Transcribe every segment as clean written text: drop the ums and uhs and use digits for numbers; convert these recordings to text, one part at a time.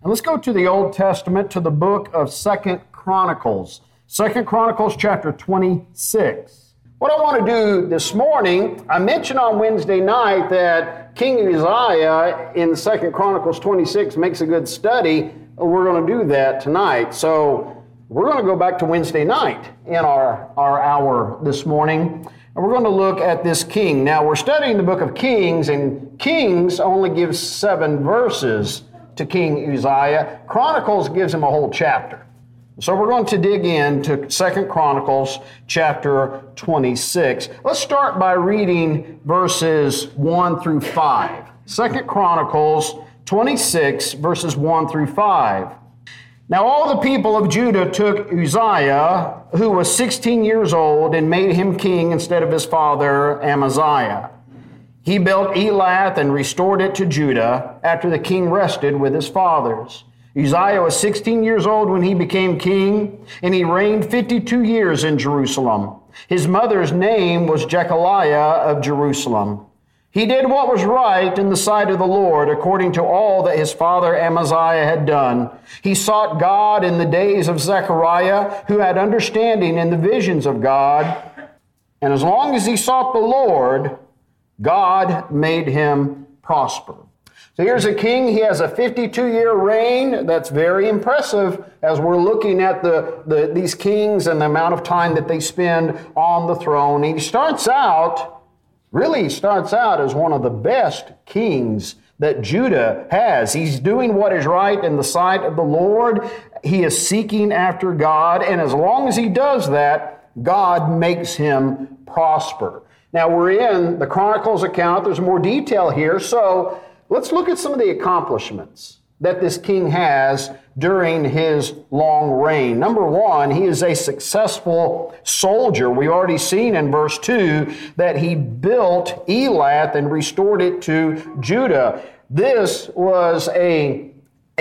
And let's go to the Old Testament, to the book of 2 Chronicles. 2 Chronicles chapter 26. What I want to do this morning, I mentioned on Wednesday night that King Uzziah in 2 Chronicles 26 makes a good study. We're going to do that tonight. So we're going to go back to Wednesday night in our hour this morning. And we're going to look at this king. Now, we're studying the book of Kings, and Kings only gives 7 verses to King Uzziah. Chronicles gives him a whole chapter. So we're going to dig into 2 Chronicles chapter 26. Let's start by reading verses 1 through 5. 2 Chronicles 26, verses 1 through 5. Now all the people of Judah took Uzziah, who was 16 years old, and made him king instead of his father Amaziah. He built Elath and restored it to Judah after the king rested with his fathers. Uzziah was 16 years old when he became king, and he reigned 52 years in Jerusalem. His mother's name was Jechaliah of Jerusalem. He did what was right in the sight of the Lord, according to all that his father Amaziah had done. He sought God in the days of Zechariah, who had understanding in the visions of God. And as long as he sought the Lord, God made him prosper. So here's a king. He has a 52-year reign. That's very impressive as we're looking at these kings and the amount of time that they spend on the throne. He starts out as one of the best kings that Judah has. He's doing what is right in the sight of the Lord. He is seeking after God. And as long as he does that, God makes him prosper. Now, we're in the Chronicles account. There's more detail here. So let's look at some of the accomplishments that this king has during his long reign. Number one, he is a successful soldier. We've already seen in verse 2 that he built Elath and restored it to Judah. This was a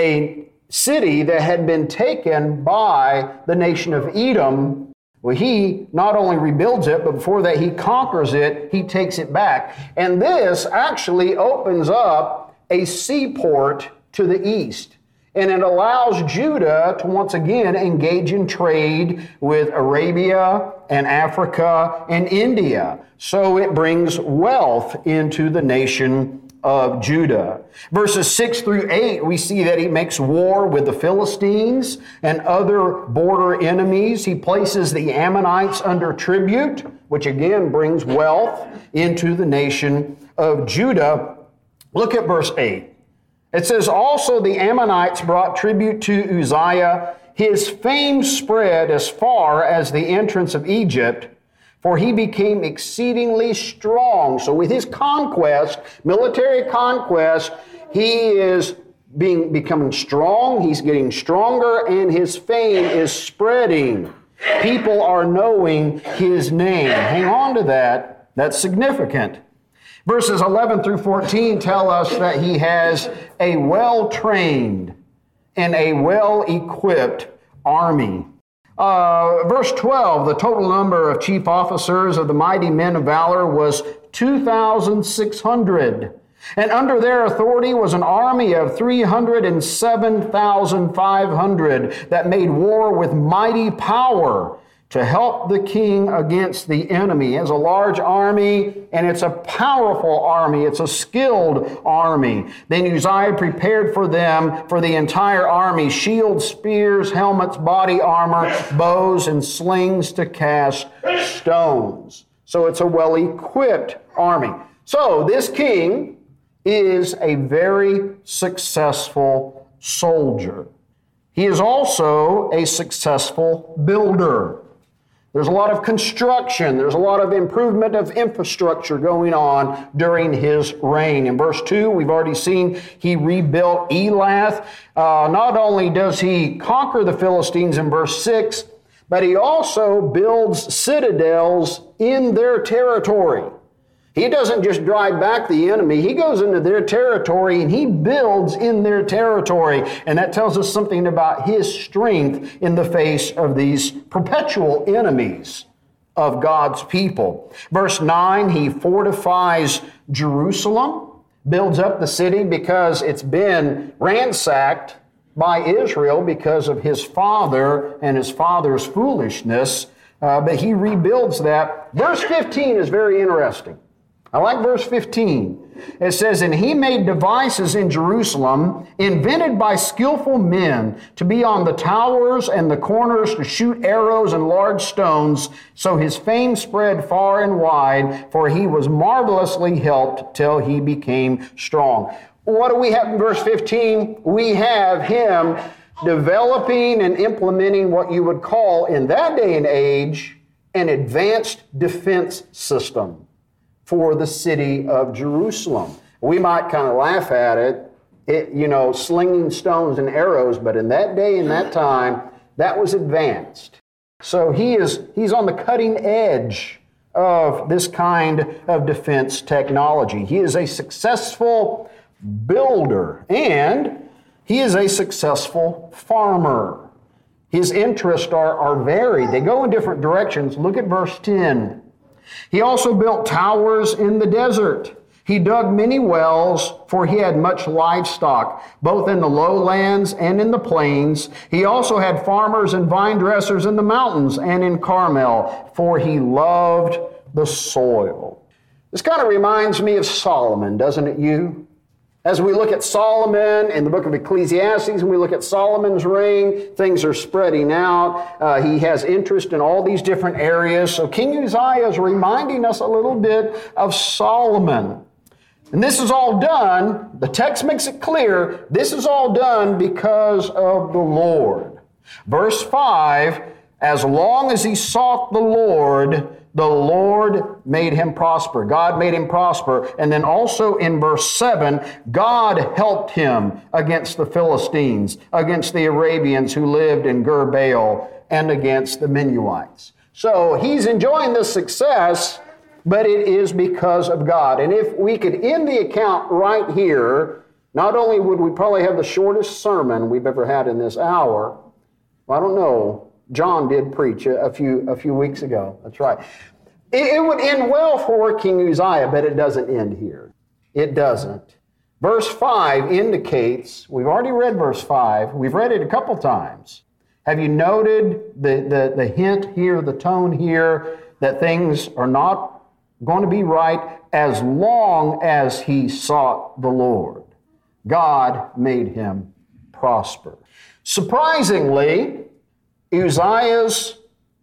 city that had been taken by the nation of Edom. Well, he not only rebuilds it, but before that he conquers it, he takes it back. And this actually opens up a seaport to the east. And it allows Judah to once again engage in trade with Arabia and Africa and India. So it brings wealth into the nation of Judah. Verses 6 through 8, we see that he makes war with the Philistines and other border enemies. He places the Ammonites under tribute, which again brings wealth into the nation of Judah. Look at verse 8. It says, also the Ammonites brought tribute to Uzziah. His fame spread as far as the entrance of Egypt, for he became exceedingly strong. So with his conquest, military conquest, he is becoming strong. He's getting stronger, and his fame is spreading. People are knowing his name. Hang on to that. That's significant. Verses 11 through 14 tell us that he has a well-trained and a well-equipped army. Verse 12, the total number of chief officers of the mighty men of valor was 2,600. And under their authority was an army of 307,500 that made war with mighty power to help the king against the enemy. He has a large army, and it's a powerful army. It's a skilled army. Then Uzziah prepared for them, for the entire army, shields, spears, helmets, body armor, bows, and slings to cast stones. So it's a well-equipped army. So this king is a very successful soldier. He is also a successful builder. There's a lot of construction. There's a lot of improvement of infrastructure going on during his reign. In verse 2, we've already seen he rebuilt Elath. Not only does he conquer the Philistines in verse 6, but he also builds citadels in their territory. He doesn't just drive back the enemy. He goes into their territory and he builds in their territory. And that tells us something about his strength in the face of these perpetual enemies of God's people. Verse 9, he fortifies Jerusalem, builds up the city because it's been ransacked by Israel because of his father and his father's foolishness, but he rebuilds that. Verse 15 is very interesting. I like verse 15. It says, "And he made devices in Jerusalem, invented by skillful men, to be on the towers and the corners, to shoot arrows and large stones. So his fame spread far and wide, for he was marvelously helped till he became strong." What do we have in verse 15? We have him developing and implementing what you would call, in that day and age, an advanced defense system for the city of Jerusalem. We might kind of laugh at it, slinging stones and arrows, but in that day and that time, that was advanced. So he's on the cutting edge of this kind of defense technology. He is a successful builder, and he is a successful farmer. His interests are varied. They go in different directions. Look at verse 10. He also built towers in the desert. He dug many wells, for he had much livestock, both in the lowlands and in the plains. He also had farmers and vine dressers in the mountains and in Carmel, for he loved the soil. This kind of reminds me of Solomon, doesn't it you? As we look at Solomon in the book of Ecclesiastes, and we look at Solomon's reign, things are spreading out. He has interest in all these different areas. So King Uzziah is reminding us a little bit of Solomon. And this is all done, the text makes it clear, this is all done because of the Lord. Verse 5, as long as he sought the Lord made him prosper. God made him prosper. And then also in verse 7, God helped him against the Philistines, against the Arabians who lived in Gur-Baal, and against the Minuites. So he's enjoying this success, but it is because of God. And if we could end the account right here, not only would we probably have the shortest sermon we've ever had in this hour, well, I don't know, John did preach a few weeks ago. That's right. It would end well for King Uzziah, but it doesn't end here. It doesn't. Verse 5 indicates, we've already read verse 5, we've read it a couple times. Have you noted the hint here, the tone here, that things are not going to be right as long as he sought the Lord? God made him prosper. Surprisingly, Uzziah's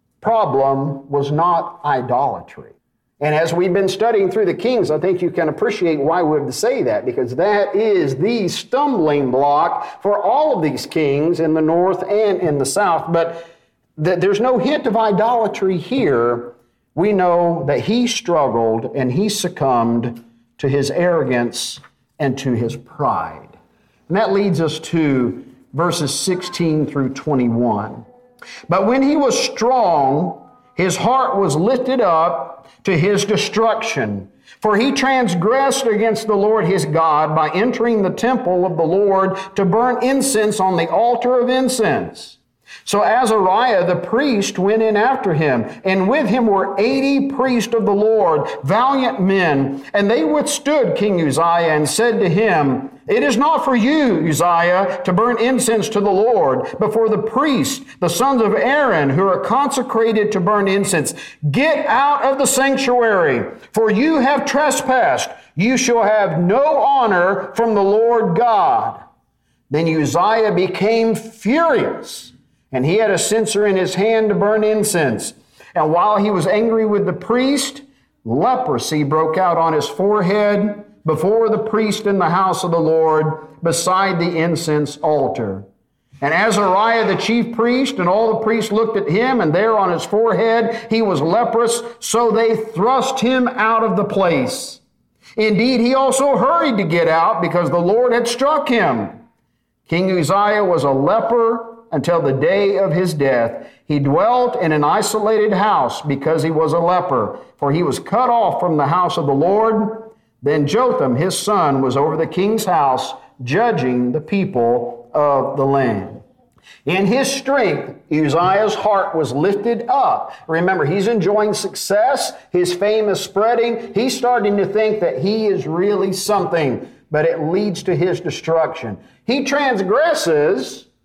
problem was not idolatry. And as we've been studying through the Kings, I think you can appreciate why we would say that, because that is the stumbling block for all of these kings in the north and in the south. But there's no hint of idolatry here. We know that he struggled and he succumbed to his arrogance and to his pride. And that leads us to verses 16 through 21. But when he was strong, his heart was lifted up to his destruction. For he transgressed against the Lord his God by entering the temple of the Lord to burn incense on the altar of incense. So Azariah the priest went in after him, and with him were 80 priests of the Lord, valiant men. And they withstood King Uzziah and said to him, "It is not for you, Uzziah, to burn incense to the Lord, but for the priests, the sons of Aaron, who are consecrated to burn incense. Get out of the sanctuary, for you have trespassed. You shall have no honor from the Lord God." Then Uzziah became furious, and he had a censer in his hand to burn incense. And while he was angry with the priest, leprosy broke out on his forehead before the priest in the house of the Lord, beside the incense altar. And Azariah the chief priest and all the priests looked at him, and there on his forehead he was leprous, so they thrust him out of the place. Indeed, he also hurried to get out, because the Lord had struck him. King Uzziah was a leper until the day of his death. He dwelt in an isolated house because he was a leper, for he was cut off from the house of the Lord. Then Jotham, his son, was over the king's house, judging the people of the land. In his strength, Uzziah's heart was lifted up. Remember, he's enjoying success. His fame is spreading. He's starting to think that he is really something, but it leads to his destruction. He transgresses,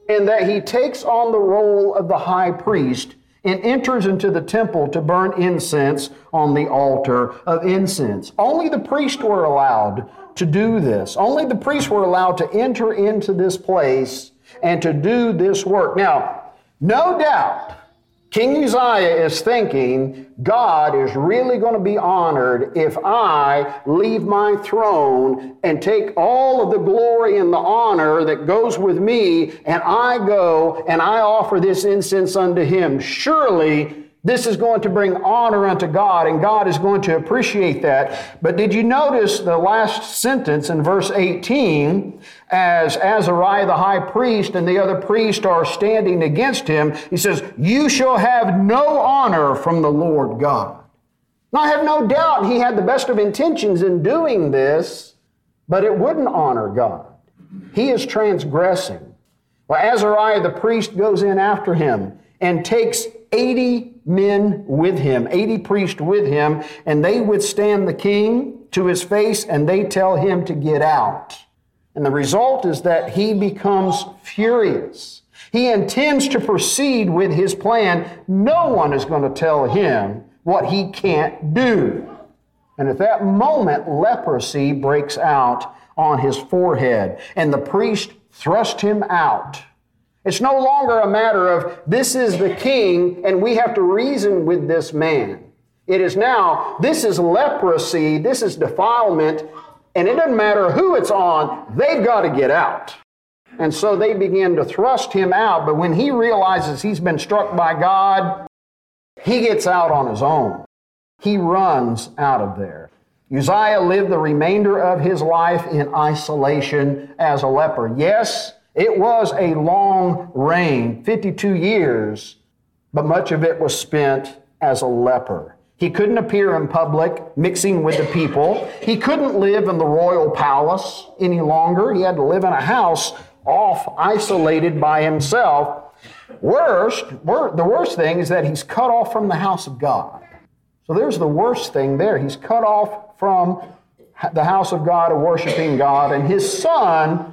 in that he takes on the role of the high priest and enters into the temple to burn incense on the altar of incense. Only the priests were allowed to do this. Only the priests were allowed to enter into this place and to do this work. Now, no doubt, King Uzziah is thinking, God is really going to be honored if I leave my throne and take all of the glory and the honor that goes with me, and I go and I offer this incense unto him. Surely this is going to bring honor unto God, and God is going to appreciate that. But did you notice the last sentence in verse 18? As Azariah the high priest and the other priests are standing against him, he says, you shall have no honor from the Lord God. Now I have no doubt he had the best of intentions in doing this, but it wouldn't honor God. He is transgressing. Well, Azariah the priest goes in after him and takes 80 men with him, 80 priests with him, and they withstand the king to his face, and they tell him to get out. And the result is that he becomes furious. He intends to proceed with his plan. No one is going to tell him what he can't do. And at that moment, leprosy breaks out on his forehead, and the priest thrust him out. It's no longer a matter of this is the king and we have to reason with this man. It is now, this is leprosy, this is defilement, and it doesn't matter who it's on, they've got to get out. And so they begin to thrust him out, but when he realizes he's been struck by God, he gets out on his own. He runs out of there. Uzziah lived the remainder of his life in isolation as a leper. Yes, it was a long reign, 52 years, but much of it was spent as a leper. He couldn't appear in public, mixing with the people. He couldn't live in the royal palace any longer. He had to live in a house off, isolated by himself. The worst thing is that he's cut off from the house of God. So there's the worst thing there. He's cut off from the house of God and worshiping God, and his son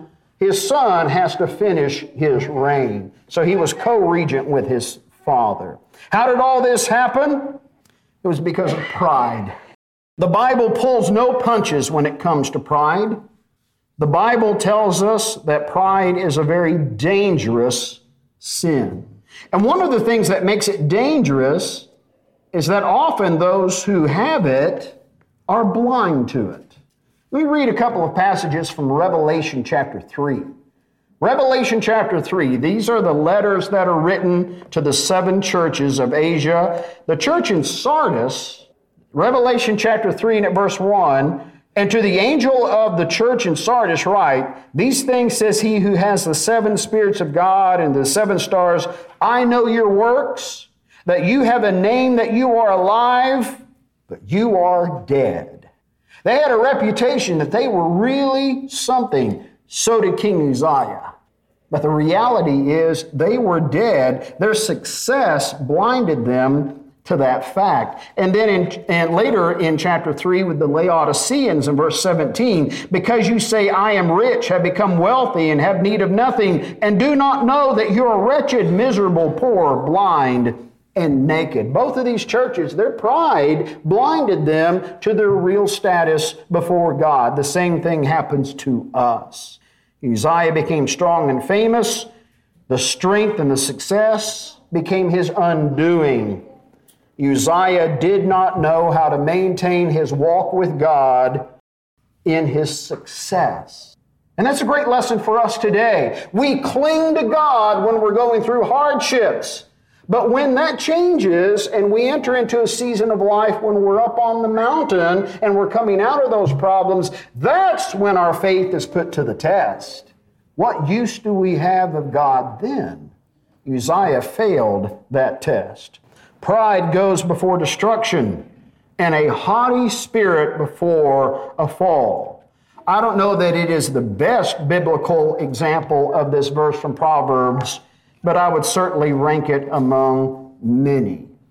has to finish his reign. So he was co-regent with his father. How did all this happen? It was because of pride. The Bible pulls no punches when it comes to pride. The Bible tells us that pride is a very dangerous sin. And one of the things that makes it dangerous is that often those who have it are blind to it. Let me read a couple of passages from Revelation chapter 3. Revelation chapter 3, these are the letters that are written to the 7 churches of Asia. The church in Sardis, Revelation chapter 3 and at verse 1, and to the angel of the church in Sardis write, these things says he who has the 7 spirits of God and the 7 stars, I know your works, that you have a name that you are alive, but you are dead. They had a reputation that they were really something. So did King Uzziah. But the reality is they were dead. Their success blinded them to that fact. And then later in chapter 3 with the Laodiceans in verse 17, because you say, I am rich, have become wealthy, and have need of nothing, and do not know that you are wretched, miserable, poor, blind, and naked. Both of these churches, their pride blinded them to their real status before God. The same thing happens to us. Uzziah became strong and famous. The strength and the success became his undoing. Uzziah did not know how to maintain his walk with God in his success. And that's a great lesson for us today. We cling to God when we're going through hardships. But when that changes and we enter into a season of life when we're up on the mountain and we're coming out of those problems, that's when our faith is put to the test. What use do we have of God then? Uzziah failed that test. Pride goes before destruction, and a haughty spirit before a fall. I don't know that it is the best biblical example of this verse from Proverbs, but I would certainly rank it among many.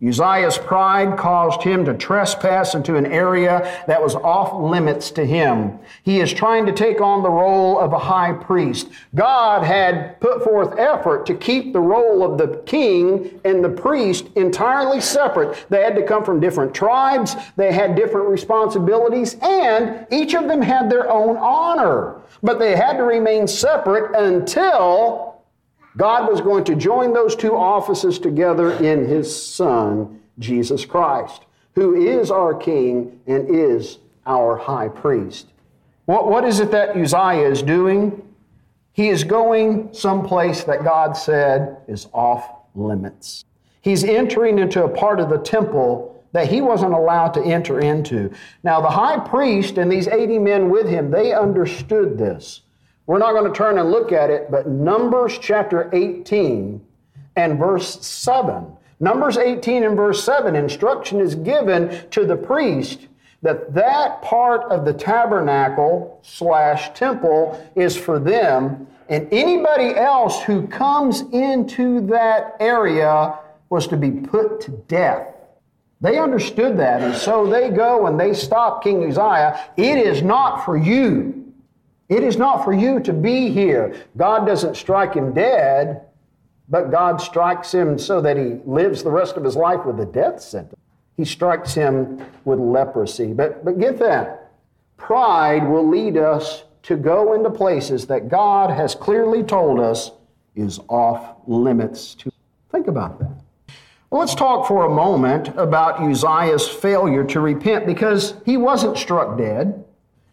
Uzziah's pride caused him to trespass into an area that was off limits to him. He is trying to take on the role of a high priest. God had put forth effort to keep the role of the king and the priest entirely separate. They had to come from different tribes, they had different responsibilities, and each of them had their own honor. But they had to remain separate until God was going to join those two offices together in His Son, Jesus Christ, who is our King and is our high priest. What is it that Uzziah is doing? He is going someplace that God said is off limits. He's entering into a part of the temple that he wasn't allowed to enter into. Now, the high priest and these 80 men with him, they understood this. We're not going to turn and look at it, but Numbers chapter 18 and verse 7. Numbers 18 and verse 7, instruction is given to the priest that part of the tabernacle / temple is for them, and anybody else who comes into that area was to be put to death. They understood that, and so they go and they stop King Uzziah. It is not for you. It is not for you to be here. God doesn't strike him dead, but God strikes him so that he lives the rest of his life with a death sentence. He strikes him with leprosy. But get that. Pride will lead us to go into places that God has clearly told us is off limits to. Think about that. Well, let's talk for a moment about Uzziah's failure to repent, because he wasn't struck dead.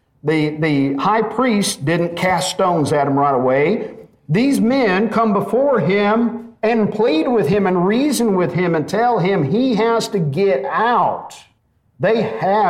The high priest didn't cast stones at him right away. These men come before him and plead with him and reason with him and tell him he has to get out. They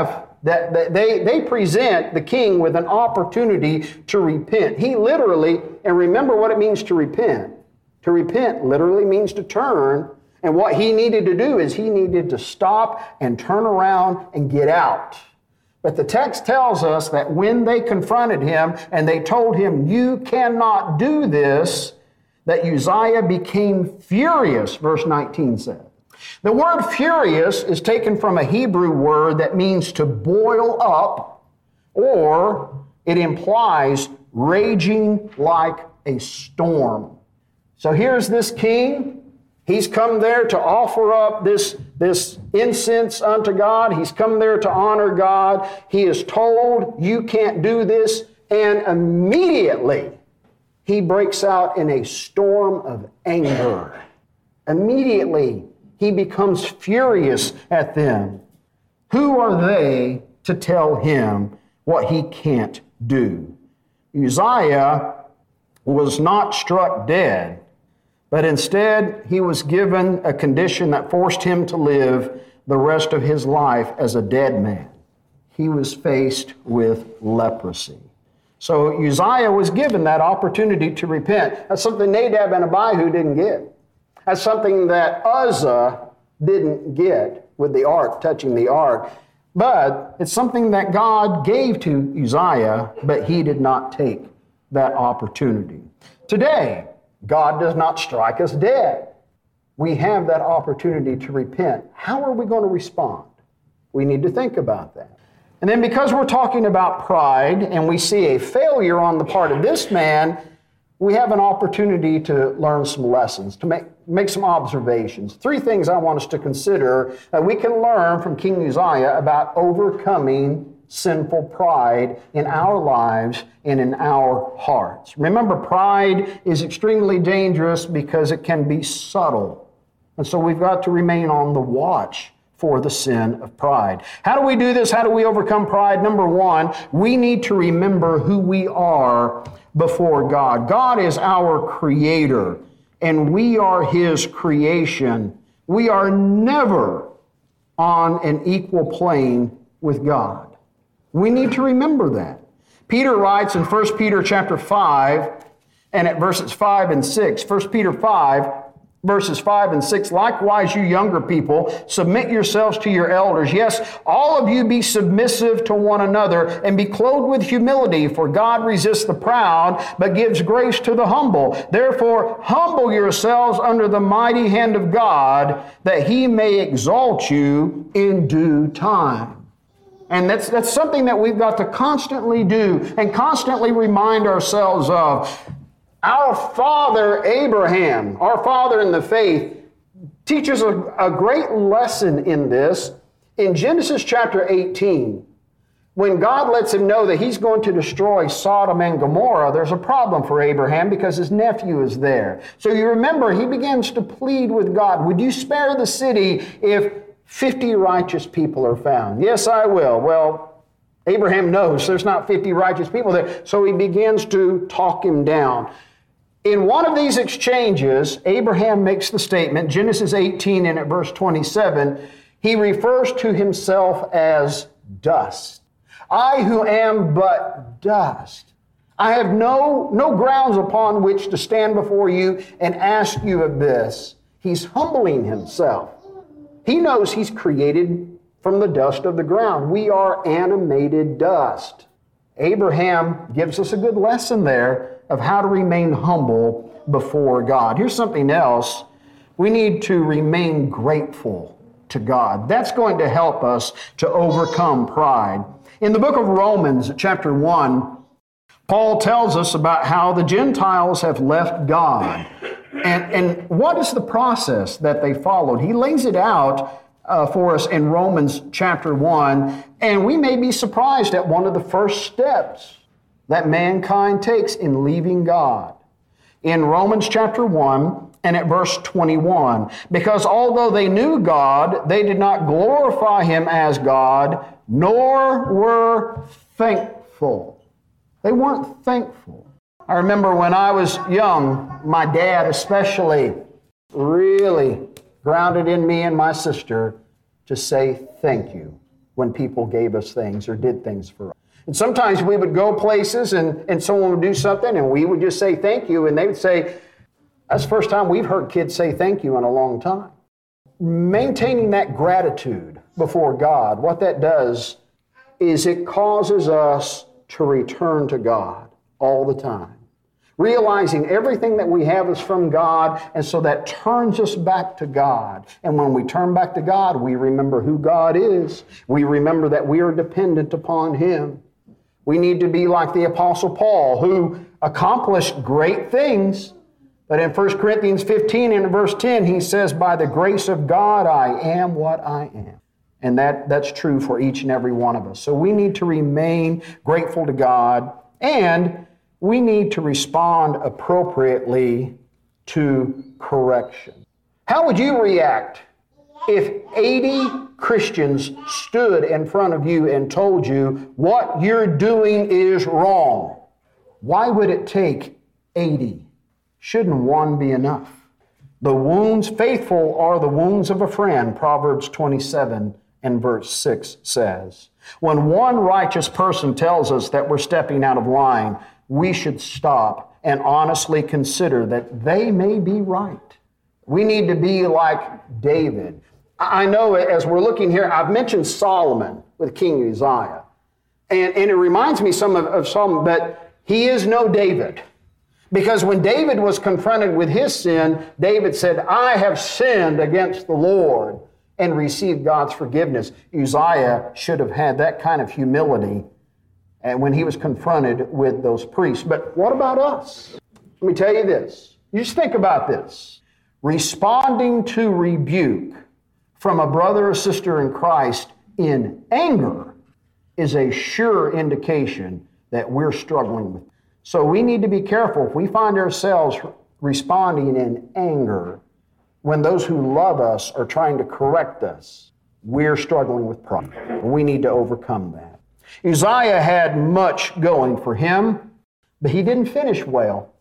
present the king with an opportunity to repent. He literally, and remember what it means to repent. To repent literally means to turn. And what he needed to do is he needed to stop and turn around and get out. But the text tells us that when they confronted him and they told him, you cannot do this, that Uzziah became furious, verse 19 said. The word furious is taken from a Hebrew word that means to boil up, or it implies raging like a storm. So here's this king. He's come there to offer up this incense unto God. He's come there to honor God. He is told, you can't do this. And immediately, he breaks out in a storm of anger. Immediately, he becomes furious at them. Who are they to tell him what he can't do? Uzziah was not struck dead, but instead, he was given a condition that forced him to live the rest of his life as a dead man. He was faced with leprosy. So Uzziah was given that opportunity to repent. That's something Nadab and Abihu didn't get. That's something that Uzzah didn't get with the ark, touching the ark. But it's something that God gave to Uzziah, but he did not take that opportunity. Today, God does not strike us dead. We have that opportunity to repent. How are we going to respond? We need to think about that. And then because we're talking about pride and we see a failure on the part of this man, we have an opportunity to learn some lessons, to make some observations. 3 things I want us to consider that we can learn from King Uzziah about overcoming sinful pride in our lives and in our hearts. Remember, pride is extremely dangerous because it can be subtle. And so we've got to remain on the watch for the sin of pride. How do we do this? How do we overcome pride? Number 1, we need to remember who we are before God. God is our creator, and we are his creation. We are never on an equal plane with God. We need to remember that. Peter writes in 1 Peter chapter 5, and at verses 5 and 6, 1 Peter 5, Verses 5 and 6, likewise, you younger people, submit yourselves to your elders. Yes, all of you be submissive to one another and be clothed with humility, for God resists the proud, but gives grace to the humble. Therefore, humble yourselves under the mighty hand of God, that he may exalt you in due time. And that's something that we've got to constantly do and constantly remind ourselves of. Our father Abraham, our father in the faith, teaches a great lesson in this. In Genesis chapter 18, when God lets him know that he's going to destroy Sodom and Gomorrah, there's a problem for Abraham because his nephew is there. So you remember, he begins to plead with God, would you spare the city if 50 righteous people are found? Yes, I will. Well, Abraham knows there's not 50 righteous people there, so he begins to talk him down. In one of these exchanges, Abraham makes the statement, Genesis 18 and at verse 27, he refers to himself as dust. I who am but dust. I have no grounds upon which to stand before you and ask you of this. He's humbling himself. He knows he's created from the dust of the ground. We are animated dust. Abraham gives us a good lesson there of how to remain humble before God. Here's something else. We need to remain grateful to God. That's going to help us to overcome pride. In the book of Romans, chapter 1, Paul tells us about how the Gentiles have left God. And what is the process that they followed? He lays it out for us in Romans chapter 1, and we may be surprised at one of the first steps that mankind takes in leaving God. In Romans chapter 1 and at verse 21, because although they knew God, they did not glorify him as God, nor were thankful. They weren't thankful. I remember when I was young, my dad especially really grounded in me and my sister to say thank you when people gave us things or did things for us. And sometimes we would go places and someone would do something and we would just say thank you, and they would say, that's the first time we've heard kids say thank you in a long time. Maintaining that gratitude before God, what that does is it causes us to return to God all the time. Realizing everything that we have is from God, and so that turns us back to God. And when we turn back to God, we remember who God is. We remember that we are dependent upon him. We need to be like the Apostle Paul, who accomplished great things. But in 1 Corinthians 15 and verse 10, he says, by the grace of God, I am what I am. And that's true for each and every one of us. So we need to remain grateful to God, and we need to respond appropriately to correction. How would you react if 80 Christians stood in front of you and told you what you're doing is wrong? Why would it take 80? Shouldn't one be enough? The wounds, faithful are the wounds of a friend, Proverbs 27 and verse 6 says. When one righteous person tells us that we're stepping out of line, we should stop and honestly consider that they may be right. We need to be like David. I know as we're looking here, I've mentioned Solomon with King Uzziah. And it reminds me some of Solomon, but he is no David. Because when David was confronted with his sin, David said, I have sinned against the Lord, and received God's forgiveness. Uzziah should have had that kind of humility and when he was confronted with those priests. But what about us? Let me tell you this. You just think about this. Responding to rebuke from a brother or sister in Christ in anger is a sure indication that we're struggling with. So we need to be careful. If we find ourselves responding in anger when those who love us are trying to correct us, we're struggling with pride. We need to overcome that. Uzziah had much going for him, but he didn't finish well.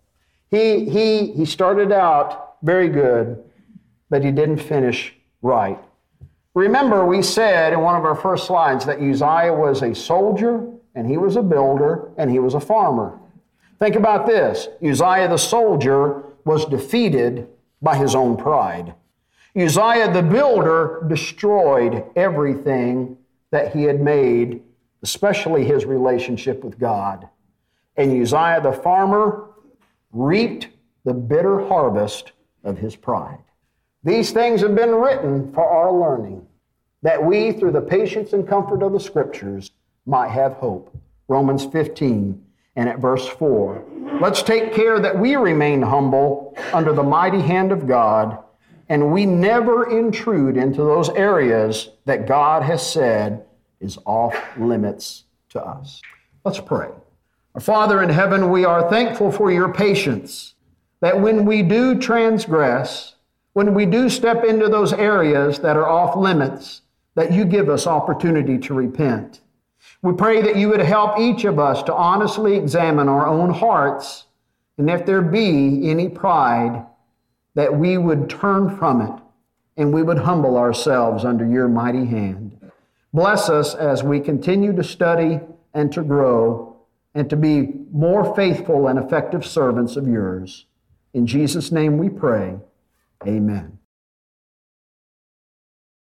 He started out very good, but he didn't finish right. Remember, we said in one of our first slides that Uzziah was a soldier, and he was a builder, and he was a farmer. Think about this. Uzziah the soldier was defeated by his own pride. Uzziah the builder destroyed everything that he had made, especially his relationship with God. And Uzziah the farmer reaped the bitter harvest of his pride. These things have been written for our learning, that we, through the patience and comfort of the Scriptures, might have hope. Romans 15 and at verse 4. Let's take care that we remain humble under the mighty hand of God, and we never intrude into those areas that God has said is off limits to us. Let's pray. Our Father in heaven, we are thankful for your patience, that when we do transgress, when we do step into those areas that are off limits, that you give us opportunity to repent. We pray that you would help each of us to honestly examine our own hearts, and if there be any pride, that we would turn from it and we would humble ourselves under your mighty hand. Bless us as we continue to study and to grow and to be more faithful and effective servants of yours. In Jesus' name we pray. Amen.